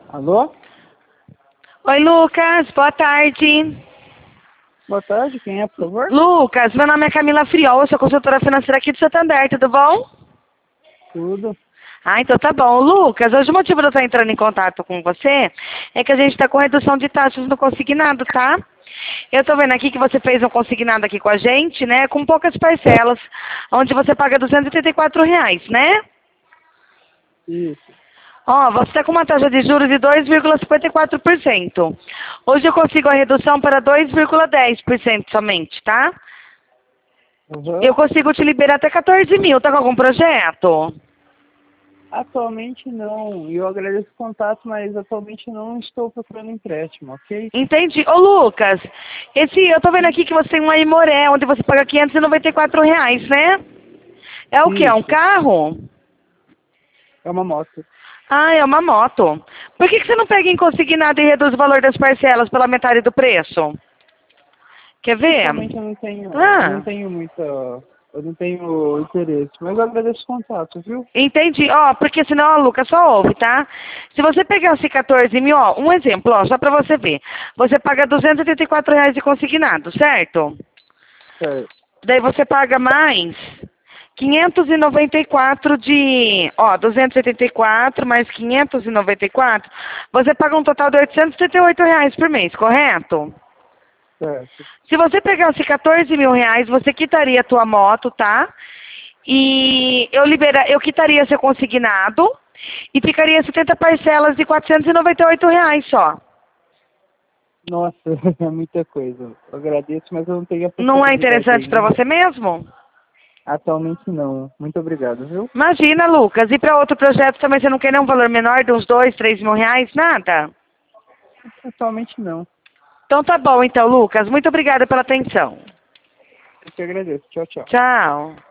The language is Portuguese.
Alô? Oi, Lucas. Boa tarde. Boa tarde, quem é, por favor? Lucas, meu nome é Camila Friol, eu sou consultora financeira aqui do Santander, tudo bom? Tudo. Ah, então tá bom. Lucas, hoje o motivo de eu estar entrando em contato com você é que a gente está com redução de taxas no consignado, tá? Eu tô vendo aqui que você fez um consignado aqui com a gente, né? Com poucas parcelas, onde você paga R$ 284, né? Isso. Ó, você está com uma taxa de juros de 2,54%. Hoje eu consigo a redução para 2,10% somente, tá? Uhum. Eu consigo te liberar até 14 mil. Tá com algum projeto? Atualmente não. E eu agradeço o contato, mas atualmente não estou procurando empréstimo, ok? Entendi. Ô, Lucas, eu tô vendo aqui que você tem um Aimoré, onde você paga R$ 594, né? É o quê? É um Isso. carro? É uma moto. Ah, é uma moto. Por que você não pega em consignado e reduz o valor das parcelas pela metade do preço? Quer ver? Atualmente eu não Ah, tenho muita, eu não tenho interesse, mas eu agradeço o contato, viu? entendi. Ó, porque senão, ó, Lucas, só ouve, tá? Se você pegasse 14 mil, ó, um exemplo, ó, só pra você ver. Você paga R$ 284 de consignado, certo? Certo. Daí você paga mais 594 de, ó, 284 mais 594, você paga um total de R$ 878 por mês, correto? Certo. Se você pegasse 14 mil reais, você quitaria a tua moto, tá? E eu quitaria seu consignado e ficaria 70 parcelas de R$ 498 só. Nossa, é muita coisa. Eu agradeço, mas eu não tenho a Não é possibilidade interessante para ainda. você mesmo? Atualmente não. Muito obrigado, viu? Imagina, Lucas. E para outro projeto também você não quer nem um valor menor de uns 2, 3 mil reais? Nada? Atualmente não. Então tá bom, então, Lucas. Muito obrigada pela atenção. Eu que agradeço. Tchau, tchau. Tchau.